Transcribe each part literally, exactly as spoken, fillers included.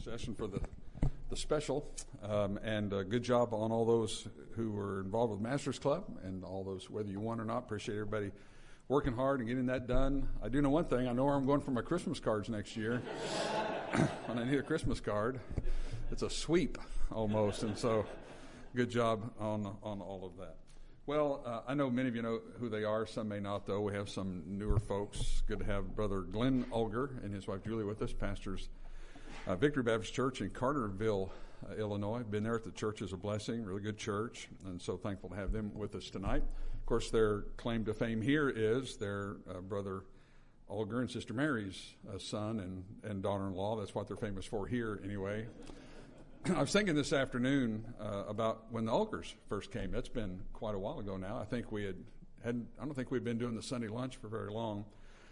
session for the the special, um, and uh, good job on all those who were involved with Masters Club and all those, whether you won or not. Appreciate everybody working hard and getting that done. I do know one thing. I know where I'm going for my Christmas cards next year. When I need a Christmas card, it's a sweep almost, and so good job on on all of that. Well, uh, I know many of you know who they are. Some may not, though. We have some newer folks. Good to have Brother Glenn Ulger and his wife Julie with us, pastors uh, Victory Baptist Church in Carterville, uh, Illinois. Been there at the church as a blessing, really good church, and so thankful to have them with us tonight. Of course, their claim to fame here is their uh, brother Ulger and Sister Mary's uh, son and, and daughter-in-law. That's what they're famous for here, anyway. I was thinking this afternoon uh, about when the Ulgers first came. That's been quite a while ago now. I think we had, had I don't think we'd been doing the Sunday lunch for very long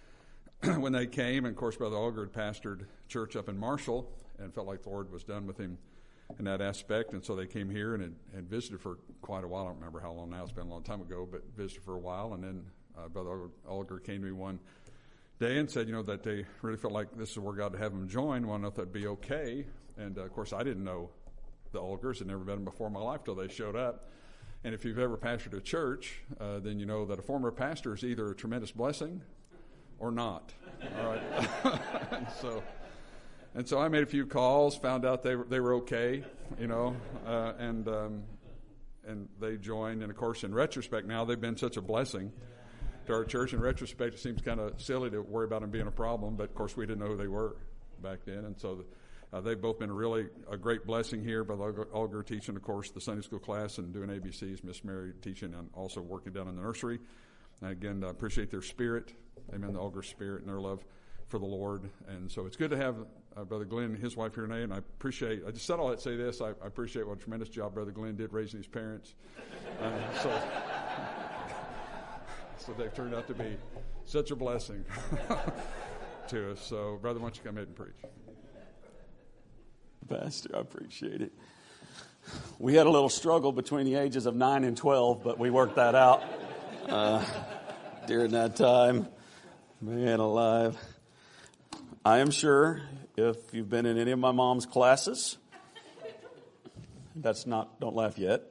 when they came. And, of course, Brother Ulger had pastored church up in Marshall and felt like the Lord was done with him in that aspect. And so they came here and had, had visited for quite a while. I don't remember how long now. It's been a long time ago, but visited for a while. And then uh, Brother Ulger came to me one day and said, you know, that they really felt like this is where God would have them join. Want to know if that'd be okay. And, uh, of course, I didn't know the Ulgers. I'd never met them before in my life till they showed up. And if you've ever pastored a church, uh, then you know that a former pastor is either a tremendous blessing or not. All right. and so and so I made a few calls, found out they were, they were okay, you know, uh, and um, and they joined. And, of course, in retrospect now, they've been such a blessing to our church. In retrospect, it seems kind of silly to worry about them being a problem, but, of course, we didn't know who they were back then. And so the, Uh, they've both been really a great blessing here. Brother Ulger teaching, of course, the Sunday school class and doing A B Cs. Miss Mary teaching and also working down in the nursery. And again, I appreciate their spirit. Amen. The Ulger spirit and their love for the Lord. And so it's good to have uh, Brother Glenn and his wife here today. And I appreciate, I just said all that to say this, I, I appreciate what a tremendous job Brother Glenn did raising his parents. Uh, so, so they've turned out to be such a blessing to us. So, brother, why don't you come ahead and preach? Pastor, I appreciate it. We had a little struggle between the ages of nine and twelve, but we worked that out uh, during that time. Man alive. I am sure if you've been in any of my mom's classes, that's not, don't laugh yet.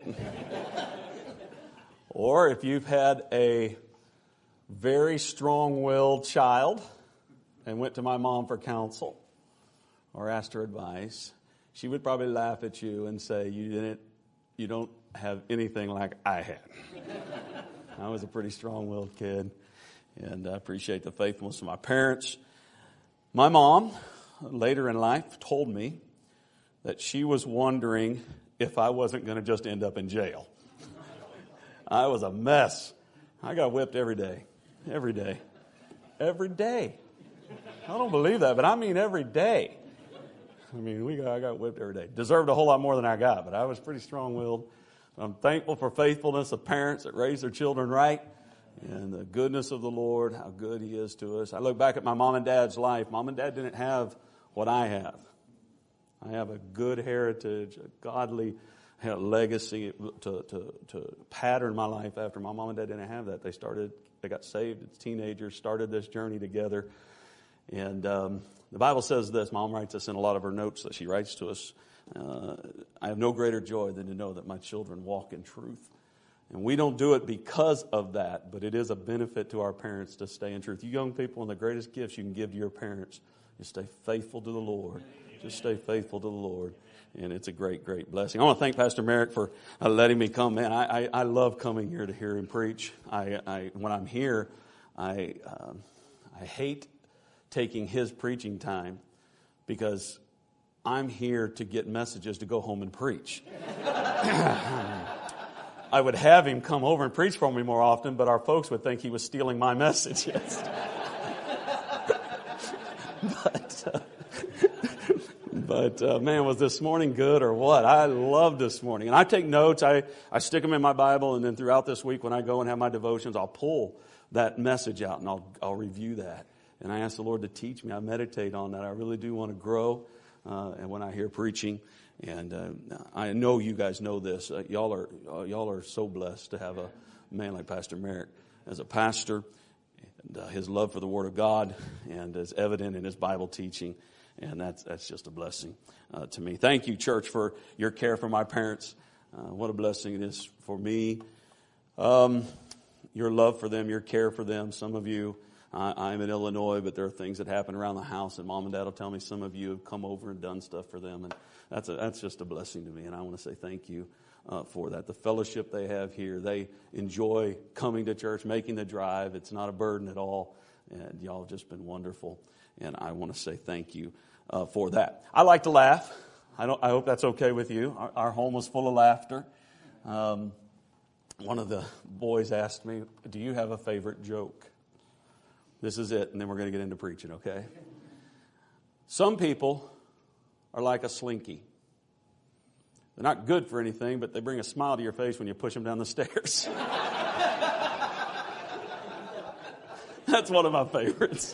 Or if you've had a very strong-willed child and went to my mom for counsel or asked her advice, she would probably laugh at you and say, you didn't, you don't have anything like I had. I was a pretty strong-willed kid, and I appreciate the faithfulness of my parents. My mom, later in life, told me that she was wondering if I wasn't going to just end up in jail. I was a mess. I got whipped every day, every day, every day. I don't believe that, but I mean every day. I mean, we got, I got whipped every day. Deserved a whole lot more than I got, but I was pretty strong-willed. I'm thankful for faithfulness of parents that raise their children right and the goodness of the Lord, how good He is to us. I look back at my mom and dad's life. Mom and dad didn't have what I have. I have a good heritage, a godly legacy to, to, to pattern my life after. My mom and dad didn't have that. They started, they got saved as teenagers, started this journey together. And um, the Bible says this. Mom writes this in a lot of her notes that she writes to us. Uh, I have no greater joy than to know that my children walk in truth. And we don't do it because of that, but it is a benefit to our parents to stay in truth. You young people, one of the greatest gifts you can give to your parents is stay faithful to the Lord. Just stay faithful to the Lord. And it's a great, great blessing. I want to thank Pastor Merrick for uh, letting me come. Man, I, I, I love coming here to hear him preach. I, I when I'm here, I um, I hate taking his preaching time because I'm here to get messages to go home and preach. I would have him come over and preach for me more often, but our folks would think he was stealing my message. but uh, but uh, man, was this morning good or what? I love this morning. And I take notes. I, I stick them in my Bible, and then throughout this week when I go and have my devotions, I'll pull that message out and I'll I'll review that. And I ask the Lord to teach me. I meditate on that. I really do want to grow. Uh, and when I hear preaching, and uh, I know you guys know this, uh, y'all are uh, y'all are so blessed to have a man like Pastor Merrick as a pastor, and uh, his love for the Word of God, and is evident in his Bible teaching. And that's that's just a blessing uh, to me. Thank you, church, for your care for my parents. Uh, what a blessing it is for me. Um, your love for them, your care for them. Some of you, I, I'm in Illinois, but there are things that happen around the house, and Mom and Dad will tell me some of you have come over and done stuff for them, and that's a, that's just a blessing to me, and I want to say thank you uh, for that. The fellowship they have here, they enjoy coming to church, making the drive. It's not a burden at all, and y'all have just been wonderful, and I want to say thank you uh, for that. I like to laugh. I don't. I hope that's okay with you. Our, our home was full of laughter. Um, one of the boys asked me, "Do you have a favorite joke?" This is it, and then we're going to get into preaching, okay? Some people are like a slinky. They're not good for anything, but they bring a smile to your face when you push them down the stairs. That's one of my favorites.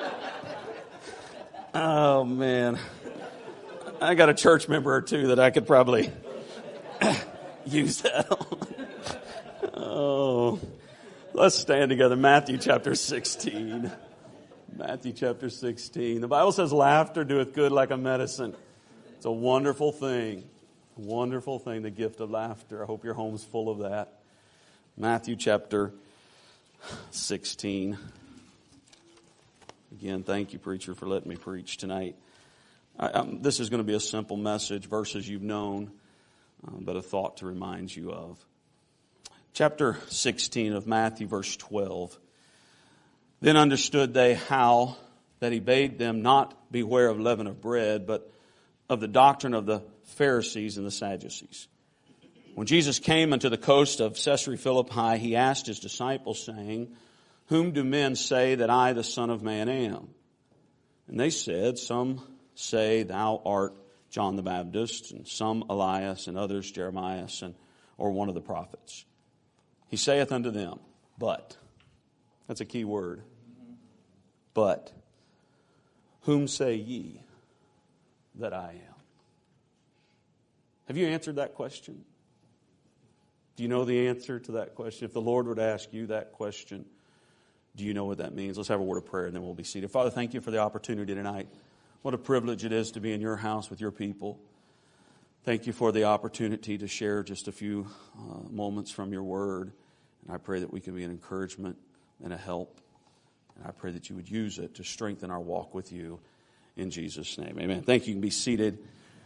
Oh, man. I got a church member or two that I could probably use that on. Oh, let's stand together. Matthew chapter sixteen. Matthew chapter sixteen. The Bible says laughter doeth good like a medicine. It's a wonderful thing. A wonderful thing, the gift of laughter. I hope your home's full of that. Matthew chapter sixteen. Again, thank you, preacher, for letting me preach tonight. I, um, this is going to be a simple message, verses you've known, uh, but a thought to remind you of. Chapter sixteen of Matthew, verse twelve. Then understood they how that he bade them not beware of leaven of bread, but of the doctrine of the Pharisees and the Sadducees. When Jesus came unto the coast of Caesarea Philippi, he asked his disciples, saying, Whom do men say that I, the Son of Man, am? And they said, Some say thou art John the Baptist, and some Elias, and others Jeremiah, and or one of the prophets. He saith unto them, But, that's a key word, but, whom say ye that I am? Have you answered that question? Do you know the answer to that question? If the Lord would ask you that question, do you know what that means? Let's have a word of prayer and then we'll be seated. Father, thank you for the opportunity tonight. What a privilege it is to be in your house with your people. Thank you for the opportunity to share just a few uh, moments from your word. And I pray that we can be an encouragement and a help. And I pray that you would use it to strengthen our walk with you in Jesus' name. Amen. Thank you. You can be seated.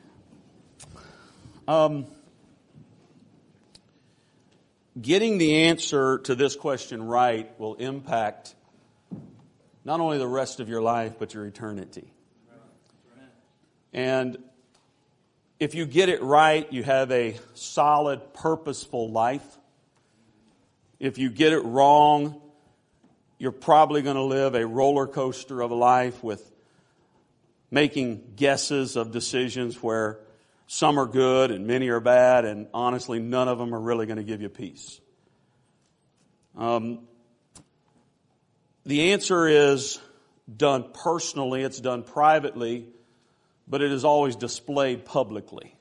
Um, getting the answer to this question right will impact not only the rest of your life, but your eternity. And if you get it right, you have a solid, purposeful life. If you get it wrong, you're probably going to live a roller coaster of a life with making guesses of decisions where some are good and many are bad, and honestly, none of them are really going to give you peace. Um, the answer is done personally, it's done privately, but it is always displayed publicly.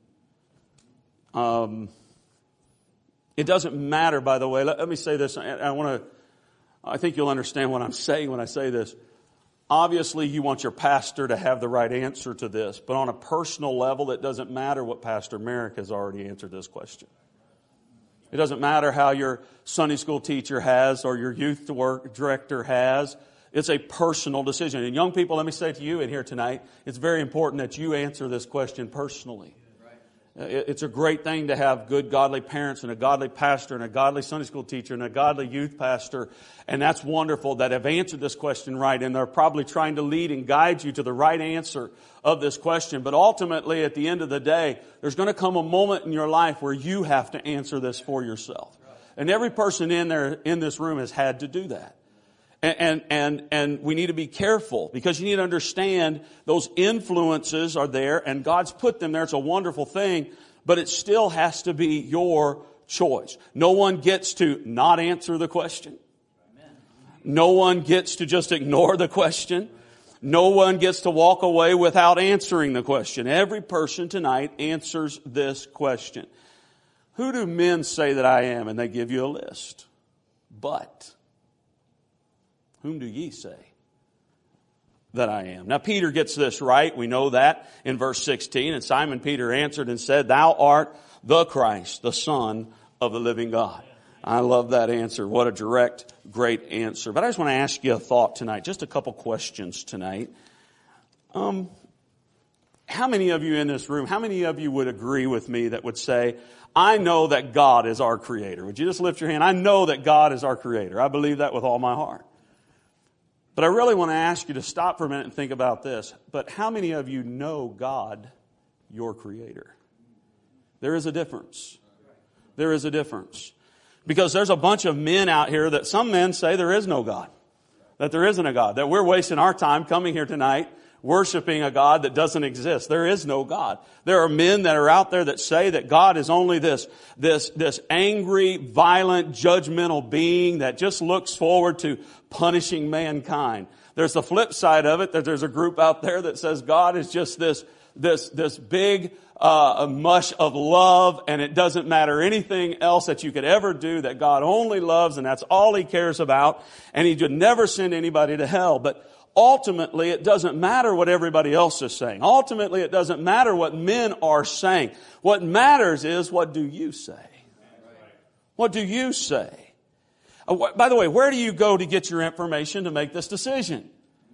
Um, it doesn't matter, by the way. Let, let me say this. I, I want to. I think you'll understand what I'm saying when I say this. Obviously, you want your pastor to have the right answer to this, but on a personal level, it doesn't matter what Pastor Merrick has already answered this question. It doesn't matter how your Sunday school teacher has or your youth work director has. It's a personal decision. And young people, let me say to you in here tonight, it's very important that you answer this question personally. It's a great thing to have good godly parents and a godly pastor and a godly Sunday school teacher and a godly youth pastor. And that's wonderful that have answered this question right. And they're probably trying to lead and guide you to the right answer of this question. But ultimately, at the end of the day, there's going to come a moment in your life where you have to answer this for yourself. And every person in there, in this room has had to do that. And, and, and we need to be careful because you need to understand those influences are there and God's put them there. It's a wonderful thing, but it still has to be your choice. No one gets to not answer the question. No one gets to just ignore the question. No one gets to walk away without answering the question. Every person tonight answers this question. Who do men say that I am? And they give you a list. But whom do ye say that I am. Now Peter gets this right. We know that in verse sixteen. And Simon Peter answered and said, Thou art the Christ, the Son of the living God. I love that answer. What a direct, great answer. But I just want to ask you a thought tonight. Just a couple questions tonight. Um, how many of you in this room, how many of you would agree with me that would say, I know that God is our creator? Would you just lift your hand? I know that God is our creator. I believe that with all my heart. But I really want to ask you to stop for a minute and think about this. But how many of you know God, your creator? There is a difference. There is a difference. Because there's a bunch of men out here that some men say there is no God. That there isn't a God. That we're wasting our time coming here tonight worshiping a God that doesn't exist. There is no God. There are men that are out there that say that God is only this, this, this angry, violent, judgmental being that just looks forward to punishing mankind. There's the flip side of it, that there's a group out there that says God is just this, this, this big, uh, mush of love, and it doesn't matter anything else that you could ever do, that God only loves, and that's all He cares about, and He would never send anybody to hell. But ultimately, it doesn't matter what everybody else is saying. Ultimately, it doesn't matter what men are saying. What matters is, what do you say? What do you say? Uh, by the way, where do you go to get your information to make this decision?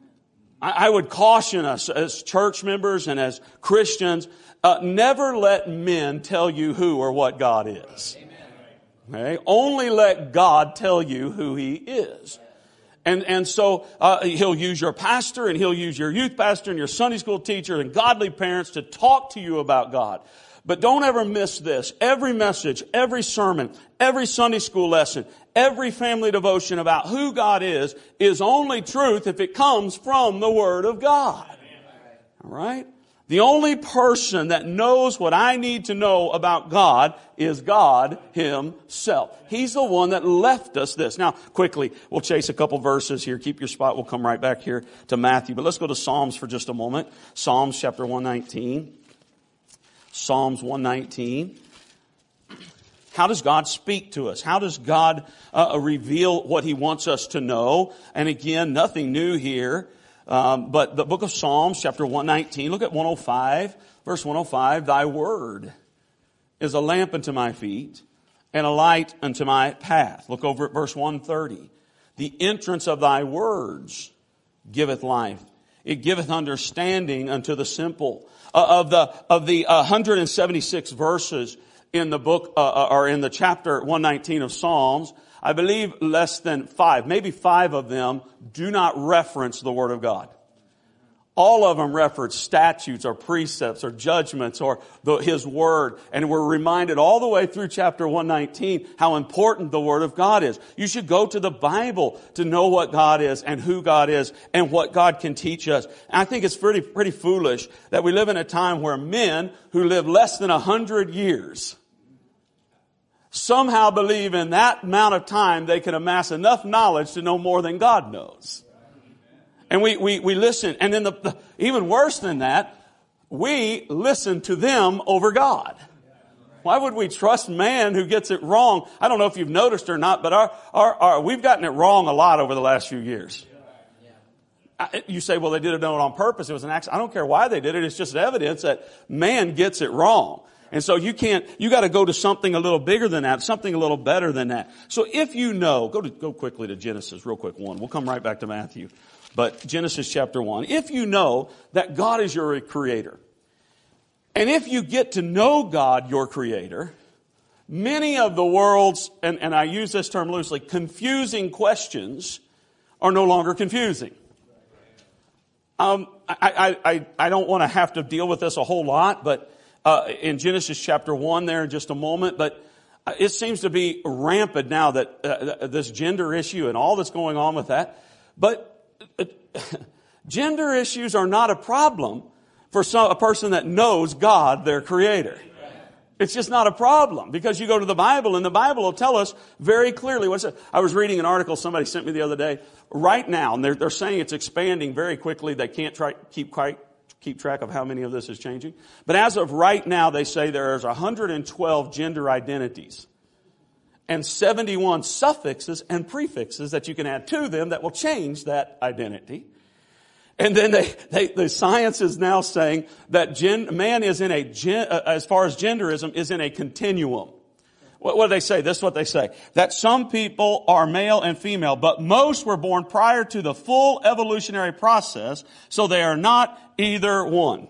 I, I would caution us as church members and as Christians, uh, never let men tell you who or what God is. Okay? Only let God tell you who He is. And, and so, uh, He'll use your pastor and He'll use your youth pastor and your Sunday school teacher and godly parents to talk to you about God. But don't ever miss this. Every message, every sermon, every Sunday school lesson, every family devotion about who God is, is only truth if it comes from the Word of God. All right? The only person that knows what I need to know about God is God Himself. He's the one that left us this. Now, quickly, we'll chase a couple verses here. Keep your spot. We'll come right back here to Matthew. But let's go to Psalms for just a moment. Psalms chapter one nineteen. Psalms one nineteen. How does God speak to us? How does God uh, reveal what He wants us to know? And again, nothing new here. Um, but the book of Psalms, chapter one nineteen, look at one oh five, verse one oh five. Thy word is a lamp unto my feet and a light unto my path. Look over at verse one thirty. The entrance of thy words giveth life. It giveth understanding unto the simple. Uh, of the of the uh, one hundred seventy-six verses in the book, uh, or in the chapter one nineteen of Psalms, I believe less than five, maybe five of them do not reference the Word of God. All of them reference statutes or precepts or judgments or the, His Word. And we're reminded all the way through chapter one nineteen how important the Word of God is. You should go to the Bible to know what God is and who God is and what God can teach us. And I think it's pretty, pretty foolish that we live in a time where men who live less than a hundred years somehow believe in that amount of time they can amass enough knowledge to know more than God knows. And we, we, we listen. And then the, the, even worse than that, we listen to them over God. Why would we trust man who gets it wrong? I don't know if you've noticed or not, but our, our, our, we've gotten it wrong a lot over the last few years. I, you say, well, they did it on purpose. It was an accident. I don't care why they did it. It's just evidence that man gets it wrong. And so you can't, you got to go to something a little bigger than that, something a little better than that. So if you know, go to, go quickly to Genesis, real quick one. We'll come right back to Matthew. But Genesis chapter one. If you know that God is your creator, and if you get to know God, your creator, many of the world's, and, and I use this term loosely, confusing questions are no longer confusing. Um, I, I, I, I don't want to have to deal with this a whole lot, but Uh, in Genesis chapter one there in just a moment, but uh, it seems to be rampant now that uh, this gender issue and all that's going on with that. But uh, gender issues are not a problem for some, a person that knows God, their creator. It's just not a problem because you go to the Bible and the Bible will tell us very clearly. What's it? I was reading an article somebody sent me the other day. Right now, and they're, they're saying it's expanding very quickly. They can't try keep quite. keep track of how many of this is changing. But as of right now, they say there's one hundred twelve gender identities and seventy-one suffixes and prefixes that you can add to them that will change that identity. And then they, they, the science is now saying that gen, man is in a, gen, uh, as far as genderism, is in a continuum. What, what do they say? This is what they say. That some people are male and female, but most were born prior to the full evolutionary process, so they are not either one.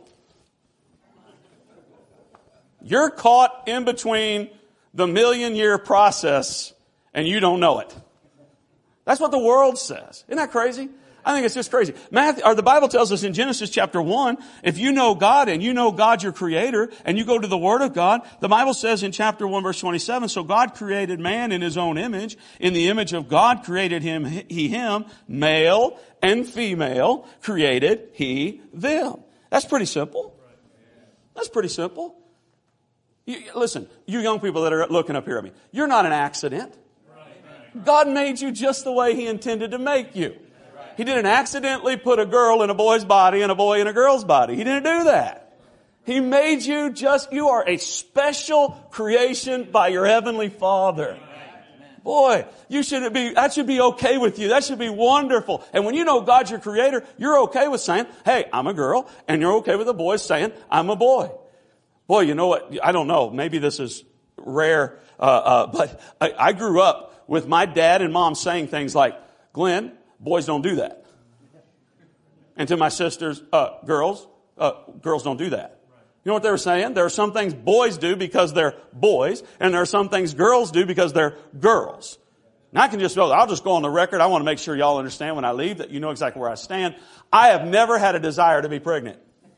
You're caught in between the million year process and you don't know it. That's what the world says. Isn't that crazy? I think it's just crazy. Matthew, or the Bible tells us in Genesis chapter one, if you know God and you know God your creator and you go to the Word of God, the Bible says in chapter one verse twenty-seven, so God created man in His own image. In the image of God created him, he him, male and female created he them. That's pretty simple. That's pretty simple. You, listen, you young people that are looking up here at me, you're not an accident. God made you just the way He intended to make you. He didn't accidentally put a girl in a boy's body and a boy in a girl's body. He didn't do that. He made you just, you are a special creation by your Heavenly Father. Boy, you should be, that should be okay with you. That should be wonderful. And when you know God's your creator, you're okay with saying, hey, I'm a girl. And you're okay with the boy saying, I'm a boy. Boy, you know what? I don't know. Maybe this is rare. Uh, uh, but I, I grew up with my dad and mom saying things like, Glenn, boys don't do that. And to my sisters, uh, girls, uh, girls don't do that. You know what they were saying? There are some things boys do because they're boys, and there are some things girls do because they're girls. Now I can just, I'll just go on the record. I want to make sure y'all understand when I leave that you know exactly where I stand. I have never had a desire to be pregnant.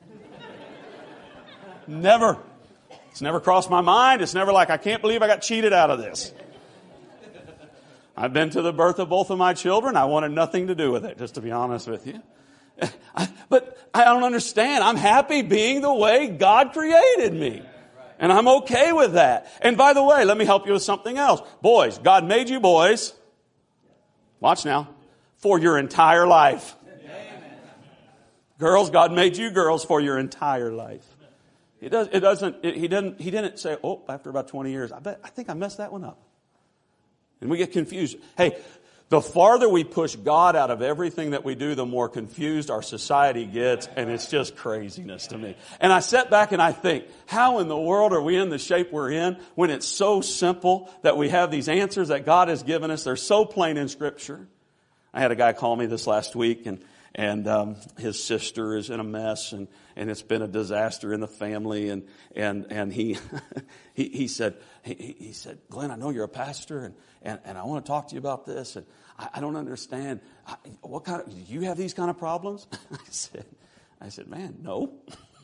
Never. It's never crossed my mind. It's never like, I can't believe I got cheated out of this. I've been to the birth of both of my children. I wanted nothing to do with it, just to be honest with you. I, but I don't understand. I'm happy being the way God created me. And I'm okay with that. And by the way, let me help you with something else. Boys, God made you boys. Watch now. For your entire life. Girls, God made you girls for your entire life. It does. It doesn't. It, he didn't. He didn't say, "Oh, after about twenty years, I bet. I think I messed that one up." And we get confused. Hey, the farther we push God out of everything that we do, the more confused our society gets, and it's just craziness to me. And I sit back and I think, how in the world are we in the shape we're in when it's so simple that we have these answers that God has given us? They're so plain in Scripture. I had a guy call me this last week, and and um, his sister is in a mess, and and it's been a disaster in the family, and and and he he, he said he, he said, Glenn, I know you're a pastor, and and, and I want to talk to you about this, and I, I don't understand. I, what kind of, do you have these kind of problems? I said, I said, man, no.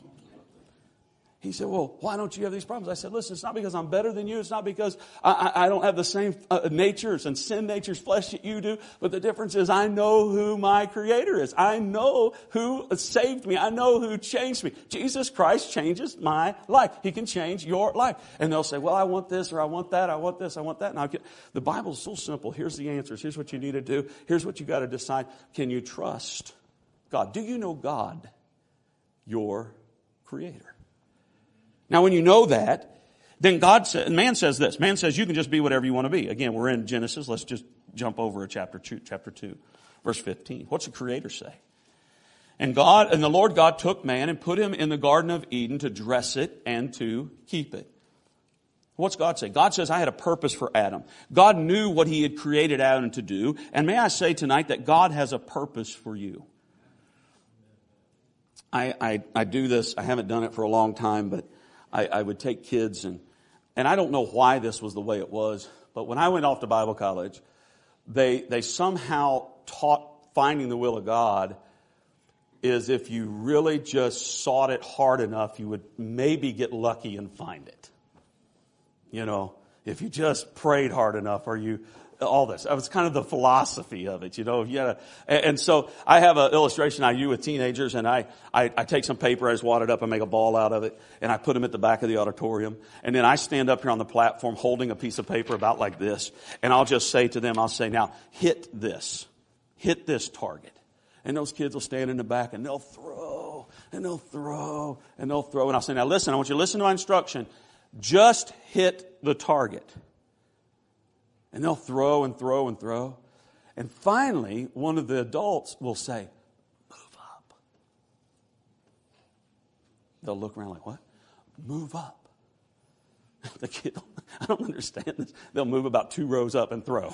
He said, well, why don't you have these problems? I said, listen, it's not because I'm better than you. It's not because I, I, I don't have the same uh, natures and sin natures, flesh that you do. But the difference is I know who my Creator is. I know who saved me. I know who changed me. Jesus Christ changes my life. He can change your life. And they'll say, well, I want this or I want that. I want this. I want that. And I'll get, the Bible is so simple. Here's the answers. Here's what you need to do. Here's what you got to decide. Can you trust God? Do you know God, your Creator? Now, when you know that, then God says, man says this. Man says you can just be whatever you want to be. Again, we're in Genesis. Let's just jump over a chapter two, chapter two, verse fifteen. What's the Creator say? And God, and the Lord God took man and put him in the Garden of Eden to dress it and to keep it. What's God say? God says, I had a purpose for Adam. God knew what He had created Adam to do. And may I say tonight that God has a purpose for you. I, I, I do this. I haven't done it for a long time, but I, I would take kids, and, and I don't know why this was the way it was, but when I went off to Bible college, they, they somehow taught finding the will of God is if you really just sought it hard enough, you would maybe get lucky and find it. You know, if you just prayed hard enough, or you, all this. That was kind of the philosophy of it, you know. You gotta, and, and so I have an illustration I do with teenagers, and I, I, I take some paper, I just wad it up and make a ball out of it, and I put them at the back of the auditorium. And then I stand up here on the platform holding a piece of paper about like this, and I'll just say to them, I'll say, now, hit this. Hit this target. And those kids will stand in the back, and they'll throw, and they'll throw, and they'll throw. And I'll say, now listen, I want you to listen to my instruction. Just hit the target. And they'll throw and throw and throw. And finally, one of the adults will say, move up. they'll look around like, what? Move up. The kid, I don't understand this. They'll move about two rows up and throw.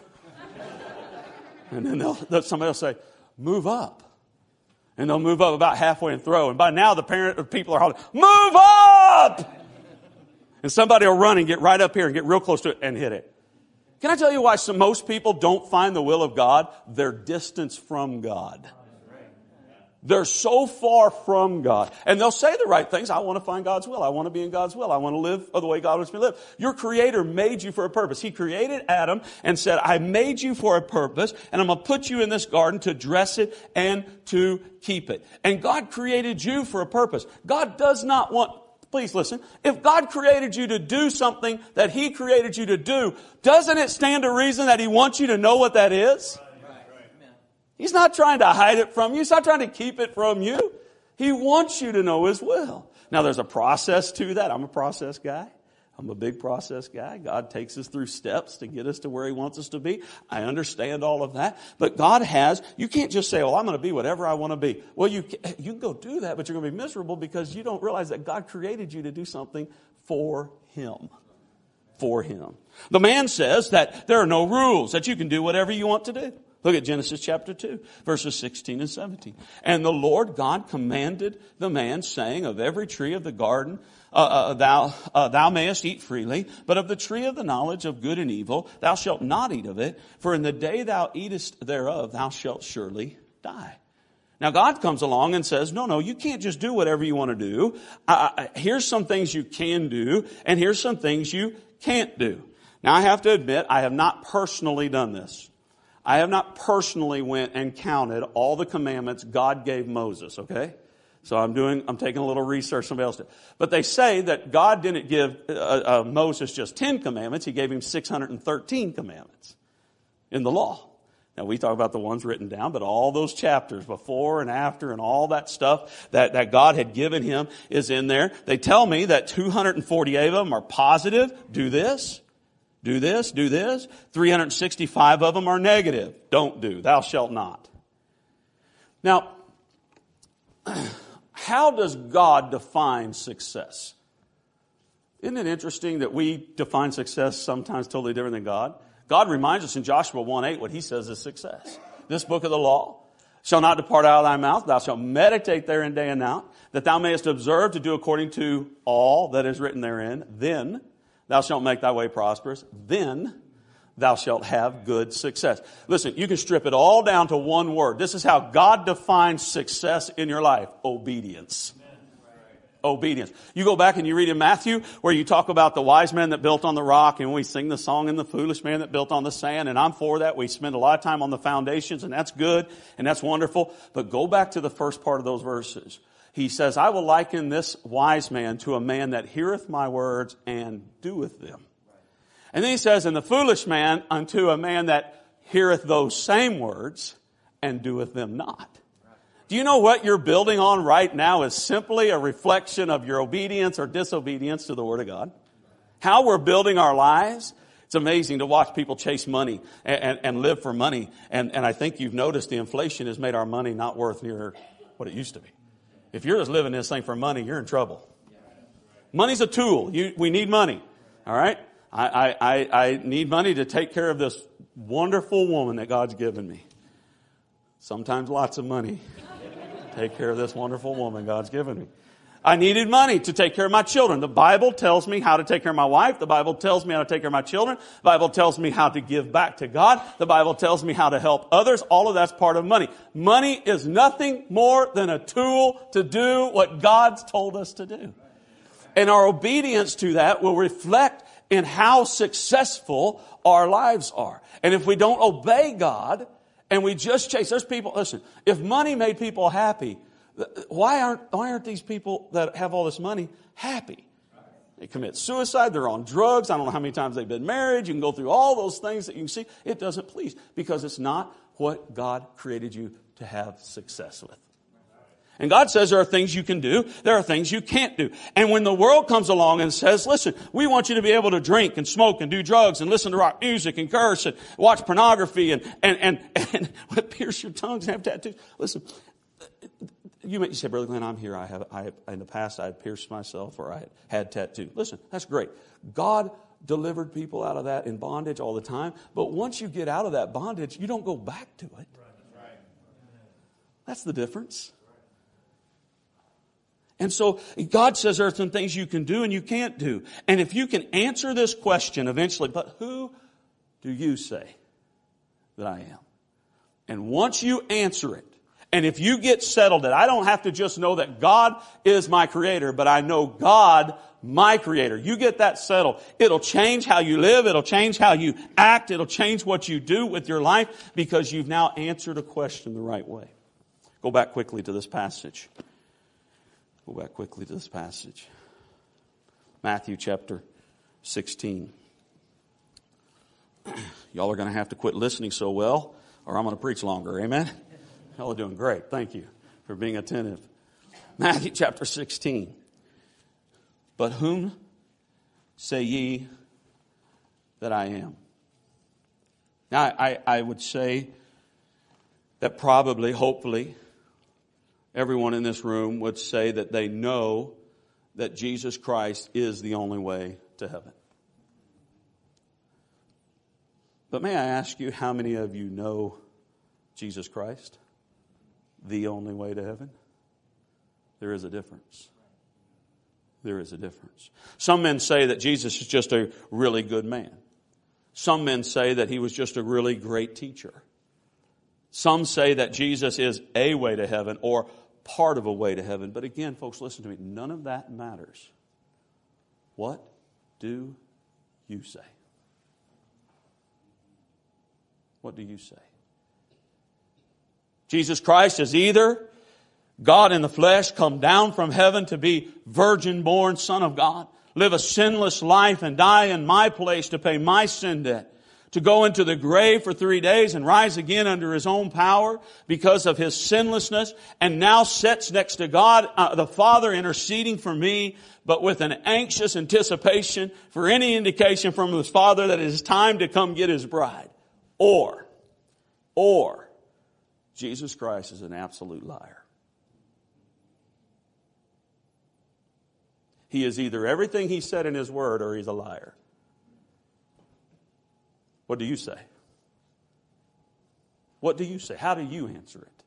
And then they'll, they'll, somebody will say, move up. And they'll move up about halfway and throw. And by now the parent or people are hollering, move up! And somebody will run and get right up here and get real close to it and hit it. Can I tell you why some, most people don't find the will of God? They're distance from God. They're so far from God. And they'll say the right things. I want to find God's will. I want to be in God's will. I want to live the way God wants me to live. Your Creator made you for a purpose. He created Adam and said, I made you for a purpose, and I'm going to put you in this garden to dress it and to keep it. And God created you for a purpose. God does not want, please listen, if God created you to do something that He created you to do, doesn't it stand to reason that He wants you to know what that is? He's not trying to hide it from you. He's not trying to keep it from you. He wants you to know His will. Now, there's a process to that. I'm a process guy. I'm a big process guy. God takes us through steps to get us to where He wants us to be. I understand all of that. But God has, you can't just say, well, I'm going to be whatever I want to be. Well, you, you can go do that, but you're going to be miserable because you don't realize that God created you to do something for Him. For Him. The man says that there are no rules, that you can do whatever you want to do. Look at Genesis chapter two, verses sixteen and seventeen. And the Lord God commanded the man, saying, of every tree of the garden uh, uh, thou uh, thou mayest eat freely, but of the tree of the knowledge of good and evil thou shalt not eat of it, for in the day thou eatest thereof thou shalt surely die. Now God comes along and says, no, no, you can't just do whatever you want to do. Uh, here's some things you can do, and here's some things you can't do. Now I have to admit, I have not personally done this. I have not personally went and counted all the commandments God gave Moses, okay? So I'm doing, I'm taking a little research, somebody else did. But they say that God didn't give uh, uh, Moses just ten commandments. He gave him six hundred thirteen commandments in the law. Now we talk about the ones written down, but all those chapters before and after and all that stuff that, that God had given him is in there. They tell me that two hundred forty-eight of them are positive. Do this. Do this, do this. three hundred sixty-five of them are negative. Don't do. Thou shalt not. Now, how does God define success? Isn't it interesting that we define success sometimes totally different than God? God reminds us in Joshua one eight what He says is success. This book of the law shall not depart out of thy mouth. Thou shalt meditate therein day and night, that thou mayest observe to do according to all that is written therein. Then thou shalt make thy way prosperous. Then thou shalt have good success. Listen, you can strip it all down to one word. This is how God defines success in your life. Obedience. Obedience. You go back and you read in Matthew where you talk about the wise man that built on the rock, and we sing the song, and the foolish man that built on the sand. And I'm for that. We spend a lot of time on the foundations, and that's good and that's wonderful. But go back to the first part of those verses. He says, I will liken this wise man to a man that heareth my words and doeth them. And then he says, and the foolish man unto a man that heareth those same words and doeth them not. Do you know what you're building on right now is simply a reflection of your obedience or disobedience to the Word of God? How we're building our lives. It's amazing to watch people chase money and, and, and live for money. And, and I think you've noticed the inflation has made our money not worth near what it used to be. If you're just living this thing for money, you're in trouble. Money's a tool. You, we need money. All right? I, I, I need money to take care of this wonderful woman that God's given me. Sometimes lots of money. Take care of this wonderful woman God's given me. I needed money to take care of my children. The Bible tells me how to take care of my wife. The Bible tells me how to take care of my children. The Bible tells me how to give back to God. The Bible tells me how to help others. All of that's part of money. Money is nothing more than a tool to do what God's told us to do. And our obedience to that will reflect in how successful our lives are. And if we don't obey God and we just chase, there's people, listen, if money made people happy, Why aren't, why aren't these people that have all this money happy? They commit suicide. They're on drugs. I don't know how many times they've been married. You can go through all those things that you can see. It doesn't please because it's not what God created you to have success with. And God says there are things you can do. There are things you can't do. And when the world comes along and says, listen, we want you to be able to drink and smoke and do drugs and listen to rock music and curse and watch pornography and, and, and, and pierce your tongues and have tattoos. Listen, You may say, Brother Glenn, I'm here. I have, I have, in the past, I had pierced myself or I had, had tattoo. Listen, that's great. God delivered people out of that in bondage all the time. But once you get out of that bondage, you don't go back to it. That's the difference. And so God says there are some things you can do and you can't do. And if you can answer this question eventually, but who do you say that I am? And once you answer it, and if you get settled that I don't have to just know that God is my creator, but I know God, my creator. You get that settled. It'll change how you live. It'll change how you act. It'll change what you do with your life because you've now answered a question the right way. Go back quickly to this passage. Go back quickly to this passage. Matthew chapter sixteen. Y'all are going to have to quit listening so well, or I'm going to preach longer. Amen? Y'all are doing great. Thank you for being attentive. Matthew chapter sixteen. But whom say ye that I am? Now, I, I would say that probably, hopefully, everyone in this room would say that they know that Jesus Christ is the only way to heaven. But may I ask you, how many of you know Jesus Christ? The only way to heaven? There is a difference. There is a difference. Some men say that Jesus is just a really good man. Some men say that he was just a really great teacher. Some say that Jesus is a way to heaven or part of a way to heaven. But again, folks, listen to me. None of that matters. What do you say? What do you say? Jesus Christ is either God in the flesh, come down from heaven to be virgin-born Son of God, live a sinless life and die in my place to pay my sin debt, to go into the grave for three days and rise again under His own power because of His sinlessness, and now sits next to God, uh, the Father, interceding for me, but with an anxious anticipation for any indication from His Father that it is time to come get His bride. Or, or, Jesus Christ is an absolute liar. He is either everything He said in His Word or He's a liar. What do you say? What do you say? How do you answer it?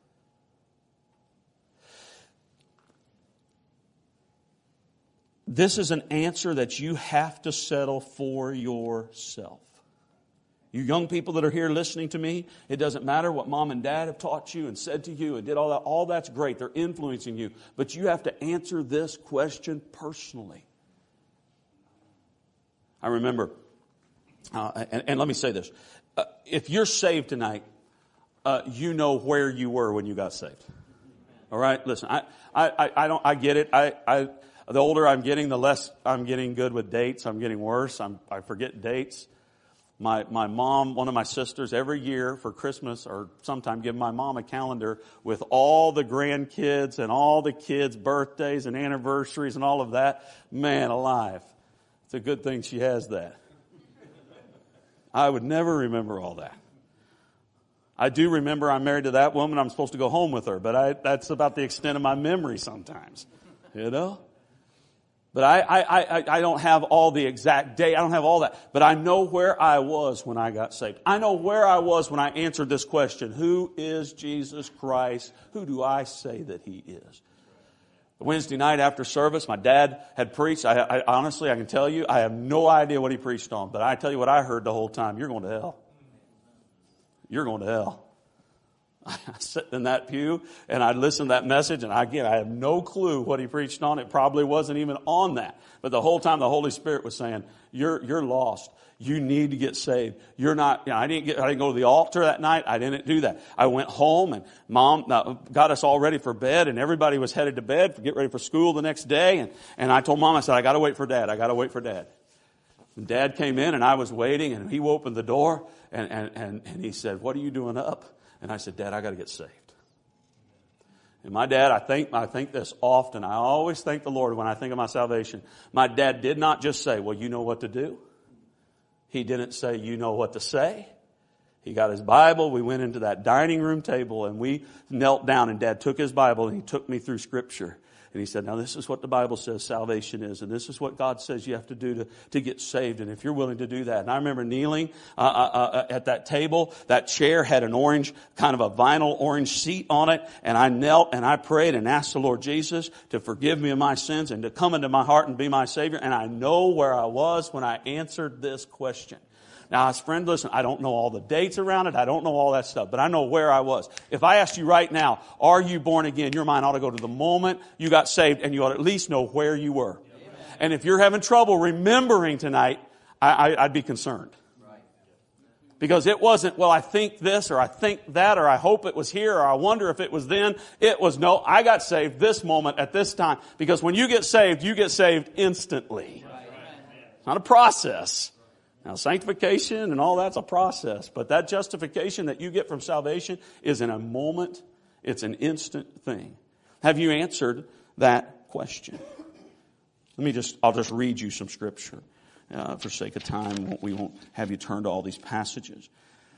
This is an answer that you have to settle for yourself. You young people that are here listening to me, it doesn't matter what mom and dad have taught you and said to you and did all that. All that's great. They're influencing you. But you have to answer this question personally. I remember, uh, and, and let me say this. Uh, if you're saved tonight, uh, you know where you were when you got saved. All right? Listen, I, I, I don't, I get it. I, I, the older I'm getting, the less I'm getting good with dates. I'm getting worse. I'm, I forget dates. My my mom, one of my sisters, every year for Christmas or sometime give my mom a calendar with all the grandkids and all the kids' birthdays and anniversaries and all of that. Man alive. It's a good thing she has that. I would never remember all that. I do remember I'm married to that woman. I'm supposed to go home with her, but I, that's about the extent of my memory sometimes. You know? But I, I, I, I don't have all the exact date. I don't have all that. But I know where I was when I got saved. I know where I was when I answered this question. Who is Jesus Christ? Who do I say that He is? Wednesday night after service, my dad had preached. I, I honestly, I can tell you, I have no idea what he preached on. But I tell you what I heard the whole time. You're going to hell. You're going to hell. I sat in that pew and I listened to that message, and again, I have no clue what he preached on. It probably wasn't even on that. But the whole time the Holy Spirit was saying, you're, you're lost. You need to get saved. You're not, you know, I didn't get, I didn't go to the altar that night. I didn't do that. I went home and mom got us all ready for bed, and everybody was headed to bed to get ready for school the next day. And, and I told mom, I said, I got to wait for dad. I got to wait for dad. And dad came in and I was waiting, and he opened the door and, and, and, and he said, what are you doing up? And I said, Dad, I got to get saved. And my dad, I think, I think this often. I always thank the Lord when I think of my salvation. My dad did not just say, well, you know what to do. He didn't say, you know what to say. He got his Bible. We went into that dining room table and we knelt down, and Dad took his Bible and he took me through Scripture. And he said, now this is what the Bible says salvation is, and this is what God says you have to do to, to get saved, and if you're willing to do that. And I remember kneeling uh, uh, at that table. That chair had an orange, kind of a vinyl orange seat on it, and I knelt and I prayed and asked the Lord Jesus to forgive me of my sins and to come into my heart and be my Savior. And I know where I was when I answered this question. Now, as friend, listen, I don't know all the dates around it. I don't know all that stuff, but I know where I was. If I asked you right now, are you born again? Your mind ought to go to the moment you got saved, and you ought to at least know where you were. Amen. And if you're having trouble remembering tonight, I, I, I'd be concerned. Right. Because it wasn't, well, I think this, or I think that, or I hope it was here, or I wonder if it was then. It was, no, I got saved this moment at this time. Because when you get saved, you get saved instantly. Right. It's not a process. Now, sanctification and all that's a process, but that justification that you get from salvation is in a moment. It's an instant thing. Have you answered that question? Let me just, I'll just read you some Scripture. Uh, for sake of time, we won't have you turn to all these passages.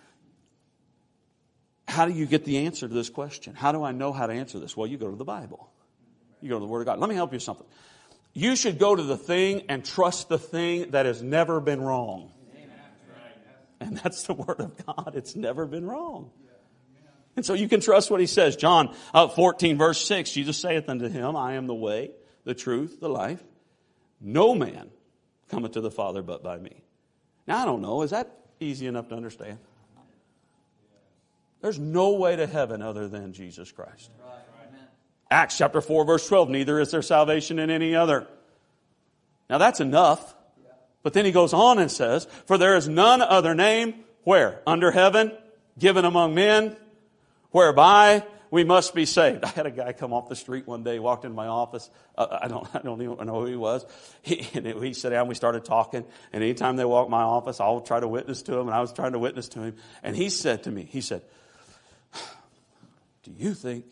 How do you get the answer to this question? How do I know how to answer this? Well, you go to the Bible. You go to the Word of God. Let me help you with something. You should go to the thing and trust the thing that has never been wrong. And that's the Word of God. It's never been wrong. And so you can trust what He says. John uh, fourteen verse six, Jesus saith unto him, I am the way, the truth, the life. No man cometh to the Father but by me. Now I don't know, is that easy enough to understand? There's no way to heaven other than Jesus Christ. Acts chapter four verse twelve, neither is there salvation in any other. Now that's enough. But then he goes on and says, for there is none other name, where? Under heaven, given among men, whereby we must be saved. I had a guy come off the street one day, walked into my office. Uh, I don't, I don't even know who he was. He, and he sat down, we started talking. And anytime they walk my office, I'll try to witness to him. And I was trying to witness to him. And he said to me, he said, do you think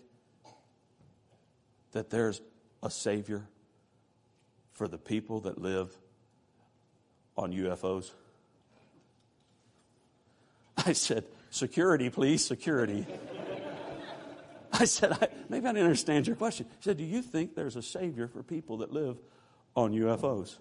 that there's a Savior for the people that live on U F Os? I said, security, please, security. I said, I, maybe I didn't understand your question. He said, do you think there's a Savior for people that live on U F Os?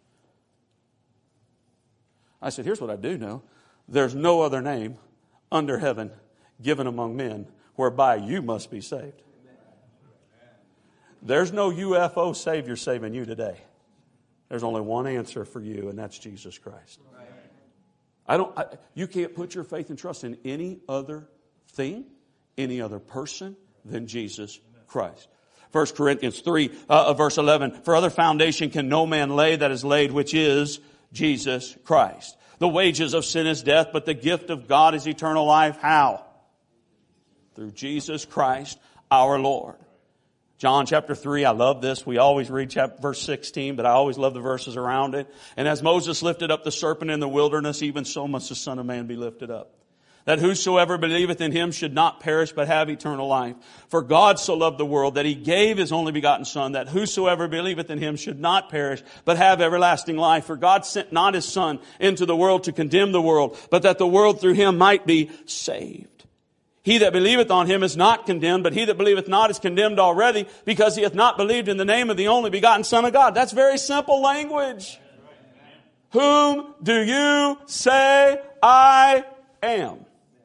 I said, here's what I do know. There's no other name under heaven given among men whereby you must be saved. There's no U F O Savior saving you today. There's only one answer for you, and that's Jesus Christ. I don't. I, you can't put your faith and trust in any other thing, any other person than Jesus Christ. First Corinthians three, uh, verse eleven. For other foundation can no man lay that is laid, which is Jesus Christ. The wages of sin is death, but the gift of God is eternal life. How? Through Jesus Christ our Lord. John chapter three, I love this. We always read chapter, verse sixteen, but I always love the verses around it. And as Moses lifted up the serpent in the wilderness, even so must the Son of Man be lifted up, that whosoever believeth in Him should not perish but have eternal life. For God so loved the world that He gave His only begotten Son, that whosoever believeth in Him should not perish but have everlasting life. For God sent not His Son into the world to condemn the world, but that the world through Him might be saved. He that believeth on Him is not condemned, but he that believeth not is condemned already, because he hath not believed in the name of the only begotten Son of God. That's very simple language. Whom do you say I am?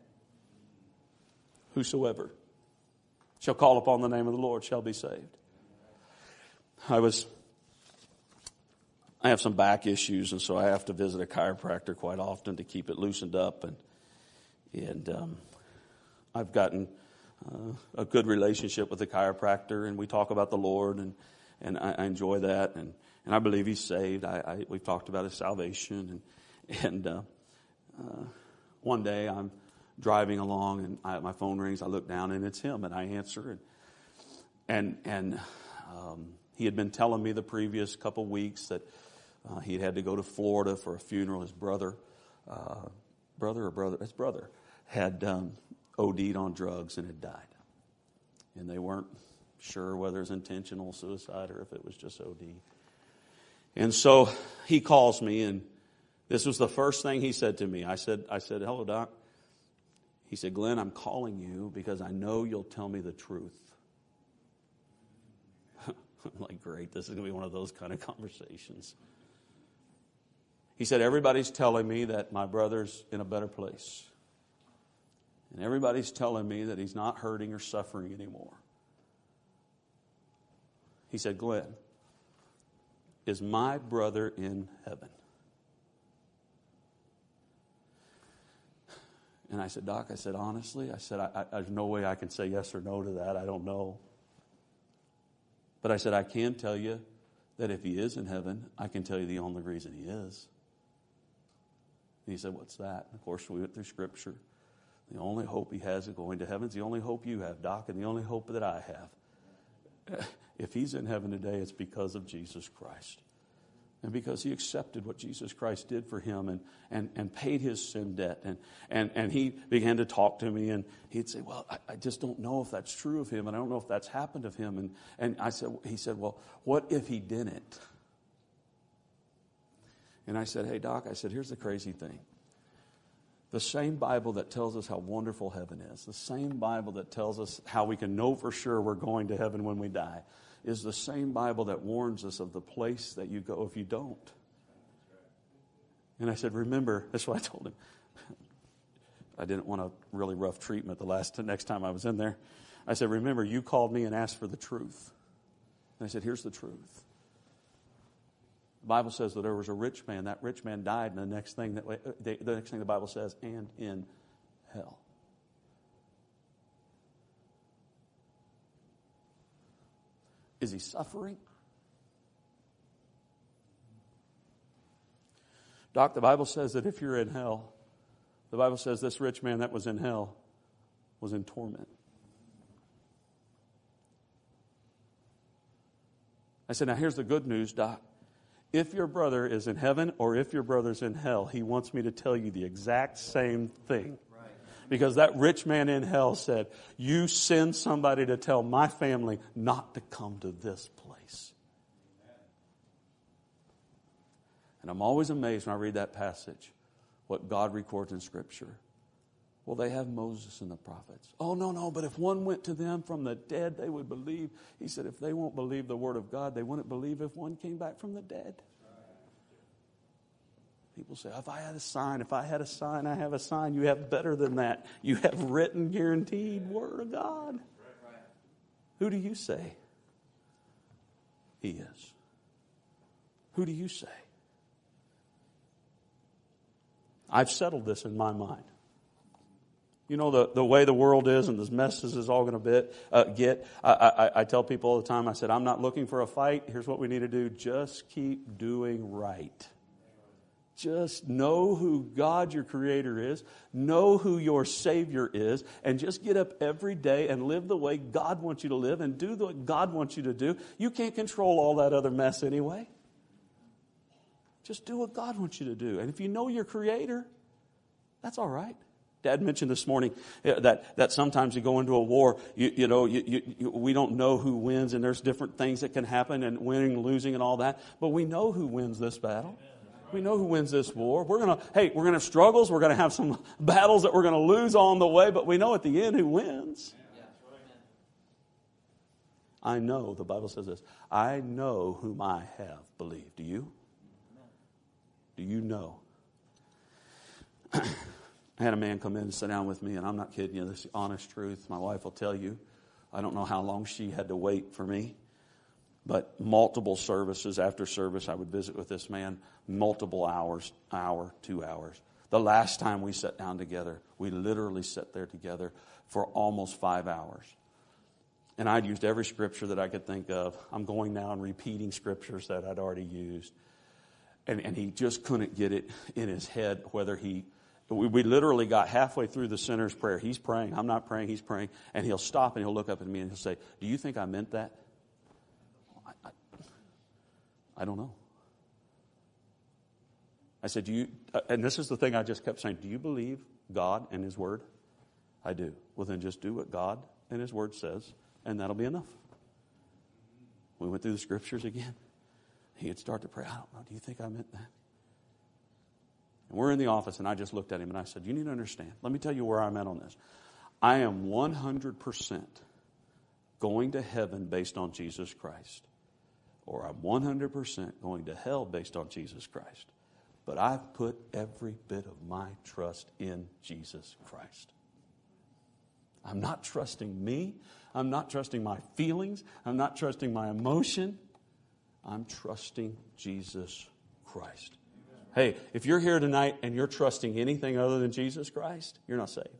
Whosoever shall call upon the name of the Lord shall be saved. I was, I have some back issues, and so I have to visit a chiropractor quite often to keep it loosened up, and, and, um, I've gotten uh, a good relationship with the chiropractor, and we talk about the Lord, and, and I, I enjoy that, and, and I believe He's saved. I, I, we've talked about His salvation, and, and uh, uh, one day I'm driving along, and I, my phone rings. I look down, and it's him, and I answer, and and and um, he had been telling me the previous couple weeks that uh, he had had to go to Florida for a funeral. His brother, uh, brother or brother, his brother had Um, O D'd on drugs and had died. And they weren't sure whether it was intentional suicide or if it was just O D. And so he calls me, and this was the first thing he said to me. I said, I said, hello, Doc. He said, Glenn, I'm calling you because I know you'll tell me the truth. I'm like, great, this is going to be one of those kind of conversations. He said, everybody's telling me that my brother's in a better place. And everybody's telling me that he's not hurting or suffering anymore. He said, Glenn, is my brother in heaven? And I said, Doc, I said, honestly, I said, I, I, there's no way I can say yes or no to that. I don't know. But I said, I can tell you that if he is in heaven, I can tell you the only reason he is. And he said, what's that? And of course, we went through Scripture. The only hope he has of going to heaven is the only hope you have, Doc, and the only hope that I have. If he's in heaven today, it's because of Jesus Christ. And because he accepted what Jesus Christ did for him and, and, and paid his sin debt. And, and, and he began to talk to me, and he'd say, well, I, I just don't know if that's true of him, and I don't know if that's happened of him. And, and I said, he said, well, what if he didn't? And I said, hey, Doc, I said, here's the crazy thing. The same Bible that tells us how wonderful heaven is, the same Bible that tells us how we can know for sure we're going to heaven when we die, is the same Bible that warns us of the place that you go if you don't. And I said, remember, that's what I told him. I didn't want a really rough treatment the last next time I was in there. I said, remember, you called me and asked for the truth. And I said, here's the truth. The Bible says that there was a rich man. That rich man died, and the next thing that the next thing the Bible says, and in hell. Is he suffering? Doc, the Bible says that if you're in hell, the Bible says this rich man that was in hell was in torment. I said, now here's the good news, Doc. If your brother is in heaven or if your brother's in hell, he wants me to tell you the exact same thing. Because that rich man in hell said, you send somebody to tell my family not to come to this place. And I'm always amazed when I read that passage, what God records in Scripture. Well, they have Moses and the prophets. Oh, no, no, but if one went to them from the dead, they would believe. He said, if they won't believe the word of God, they wouldn't believe if one came back from the dead. People say, if I had a sign, if I had a sign, I have a sign. You have better than that. You have written, guaranteed word of God. Who do you say he is? Who do you say? I've settled this in my mind. You know, the, the way the world is and the mess this is all going to uh, get. I, I, I tell people all the time, I said, I'm not looking for a fight. Here's what we need to do. Just keep doing right. Just know who God, your Creator, is. Know who your Savior is. And just get up every day and live the way God wants you to live and do what God wants you to do. You can't control all that other mess anyway. Just do what God wants you to do. And if you know your Creator, that's all right. Dad mentioned this morning that, that sometimes you go into a war, you, you know, you, you, you, we don't know who wins, and there's different things that can happen, and winning, losing, and all that. But we know who wins this battle. We know who wins this war. We're gonna, hey, we're gonna have struggles. We're gonna have some battles that we're gonna lose on the way, but we know at the end who wins. I know, the Bible says this, I know whom I have believed. Do you? Do you know? I had a man come in and sit down with me, and I'm not kidding you. This is the honest truth. My wife will tell you. I don't know how long she had to wait for me. But multiple services after service, I would visit with this man, multiple hours, hour, two hours. The last time we sat down together, we literally sat there together for almost five hours. And I'd used every scripture that I could think of. I'm going now and repeating scriptures that I'd already used. And, and he just couldn't get it in his head whether he... We, we literally got halfway through the sinner's prayer. He's praying. I'm not praying. He's praying. And he'll stop and he'll look up at me and he'll say, do you think I meant that? I, I, I don't know. I said, do you, and this is the thing I just kept saying, do you believe God and His Word? I do. Well, then just do what God and His Word says, and that'll be enough. We went through the scriptures again. He'd start to pray, I don't know, do you think I meant that? And we're in the office, and I just looked at him, and I said, you need to understand. Let me tell you where I'm at on this. I am one hundred percent going to heaven based on Jesus Christ. Or I'm one hundred percent going to hell based on Jesus Christ. But I've put every bit of my trust in Jesus Christ. I'm not trusting me. I'm not trusting my feelings. I'm not trusting my emotion. I'm trusting Jesus Christ. Hey, if you're here tonight and you're trusting anything other than Jesus Christ, you're not saved.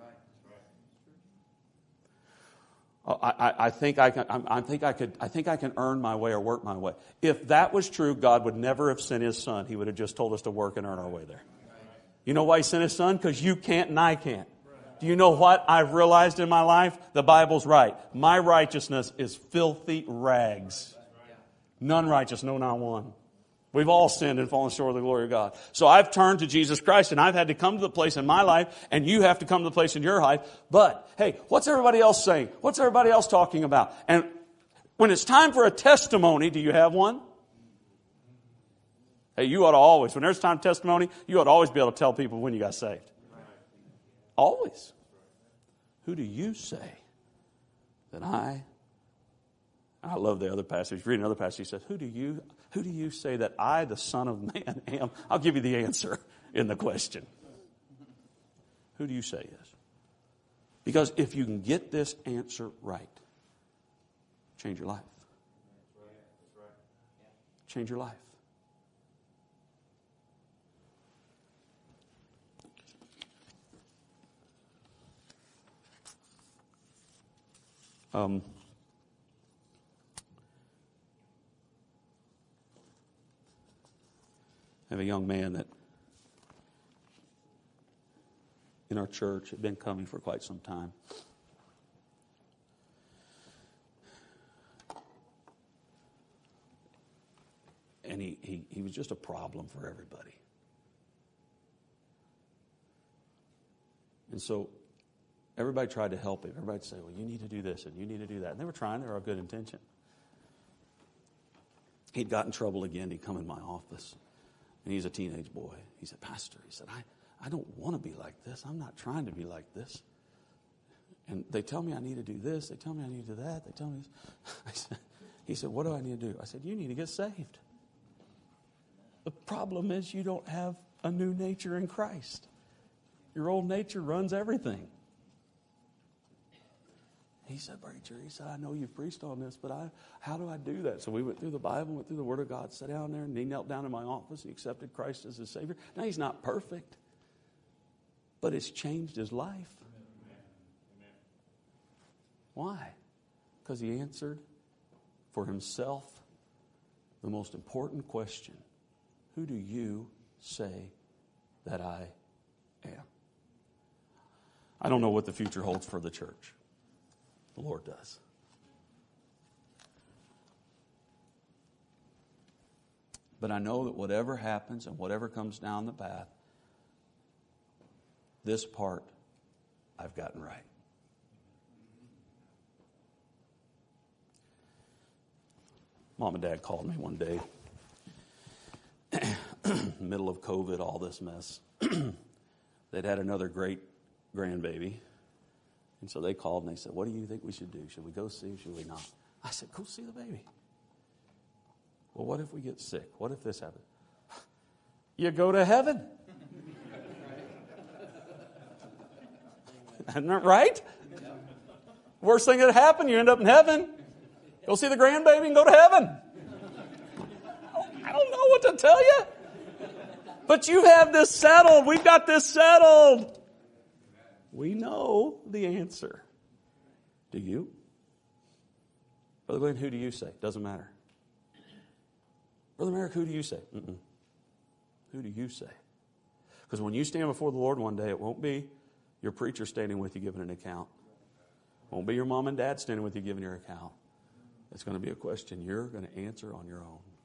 I, I, I think I can. I, I think I could. I think I can earn my way or work my way. If that was true, God would never have sent His Son. He would have just told us to work and earn our way there. You know why He sent His Son? Because you can't and I can't. Do you know what I've realized in my life? The Bible's right. My righteousness is filthy rags. None righteous, no, not one. We've all sinned and fallen short of the glory of God. So I've turned to Jesus Christ, and I've had to come to the place in my life, and you have to come to the place in your life. But, hey, what's everybody else saying? What's everybody else talking about? And when it's time for a testimony, do you have one? Hey, you ought to always, when there's time for testimony, you ought to always be able to tell people when you got saved. Always. Who do you say that I... I love the other passage. Read another passage. He says, who do you who do you say that I, the Son of Man, am? I'll give you the answer in the question. Who do you say is? Because if you can get this answer right, change your life. Change your life. Um... I have a young man that in our church had been coming for quite some time. And he, he, he was just a problem for everybody. And so everybody tried to help him. Everybody would say, well, you need to do this and you need to do that. And they were trying. They were of good intention. He'd got in trouble again. He'd come in my office. And he's a teenage boy. He said, Pastor, he said, I, I don't want to be like this. I'm not trying to be like this. And they tell me I need to do this. They tell me I need to do that. They tell me this. I said, he said, what do I need to do? I said, you need to get saved. The problem is you don't have a new nature in Christ. Your old nature runs everything. He said, preacher, he said, I know you've preached on this, but I, how do I do that? So we went through the Bible, went through the Word of God, sat down there, and he knelt down in my office. He accepted Christ as his Savior. Now, he's not perfect, but it's changed his life. Amen. Why? Because he answered for himself the most important question. Who do you say that I am? I don't know what the future holds for the church. The Lord does. But I know that whatever happens and whatever comes down the path, this part I've gotten right. Mom and Dad called me one day, middle of COVID, all this mess. They'd had another great grandbaby. And so they called and they said, what do you think we should do? Should we go see? Should we not? I said, go see the baby. Well, what if we get sick? What if this happens? You go to heaven. Isn't that right? Worst thing that happened, you end up in heaven. Go see the grandbaby and go to heaven. I don't know what to tell you. But you have this settled. We've got this settled. We know the answer. Do you? Brother Glenn, who do you say? Doesn't matter. Brother Merrick, who do you say? Mm-mm. Who do you say? Because when you stand before the Lord one day, it won't be your preacher standing with you giving an account. It won't be your mom and dad standing with you giving your account. It's going to be a question you're going to answer on your own.